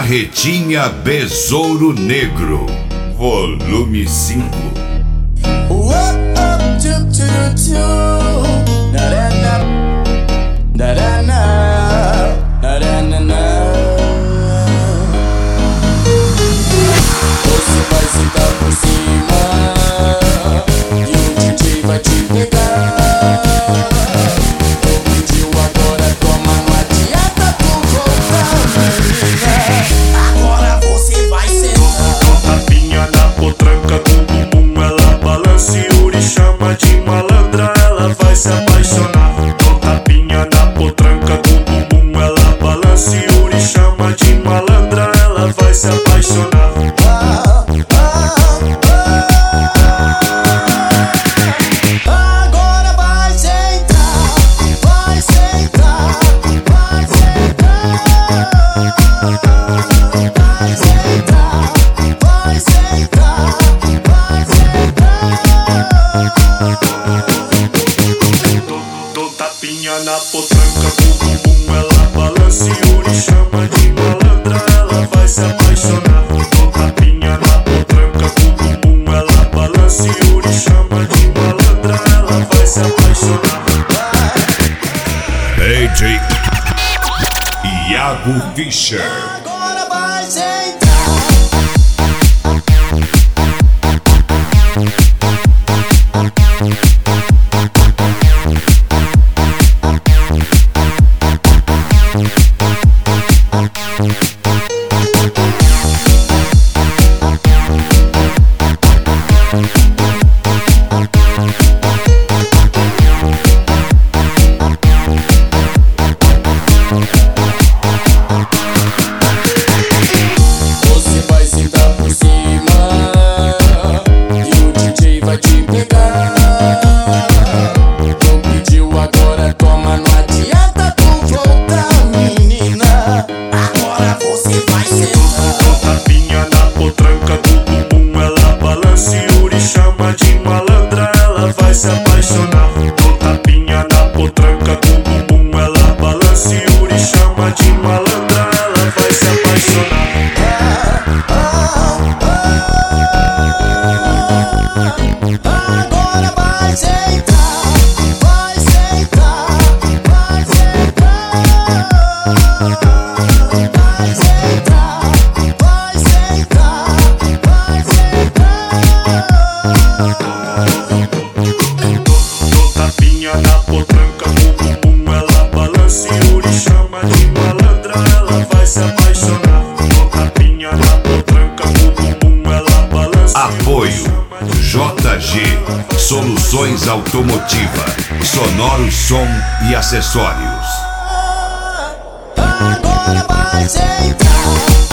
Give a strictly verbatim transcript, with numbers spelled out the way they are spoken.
Carretinha Besouro Negro, volume cinco. Você vai sentar por cima e o D J vai te pegar. Pediu agora, toma, não adianta tu voltar, menina. Agora você vai sentar. Com tapinha na potranca, com o bumbum ela balança e Yuri chama de malandra, ela vai se apaixonar. Com tapinha na potranca, com o bumbum ela balança e Yuri chama de malandra, ela vai se apaixonar. Agora vai sentar, vai sentar, vai sentar, vai sentar, vai sentar, vai sentar. Dou tapinha na potranca, com o bumbum ela balança e Yuri chama de malandra, ela vai se apaixonar. Dou tapinha na potranca, com o bumbum ela balança e Yuri chama de malandra, ela vai se apaixonar. D J Iago Fischer. Agora vai sentar. Você vai sentar por cima e o D J vai te pegar. Não pediu agora, toma, não adianta tu voltar, menina. Agora você vai sentar. Com tapinha na potranca, com o bumbum ela balança e Yuri chama de malandra, ela vai se apaixonar. Com tapinha na potranca, com o bumbum ela balança e Yuri chama de malandra, ela vai se apaixonar. Agora vai sentar, vai sentar, vai sentar, vai sentar, vai sentar, vai sentar. Dou tapinha na potranca, com o bumbum ela balança e Yuri chama de malandra, ela vai se apaixonar. Dou tapinha na potranca, com o bumbum ela balança e Yuri Apoio chama de J G Soluções Automotiva, Sonoro Som e Acessórios. Agora vai sentar.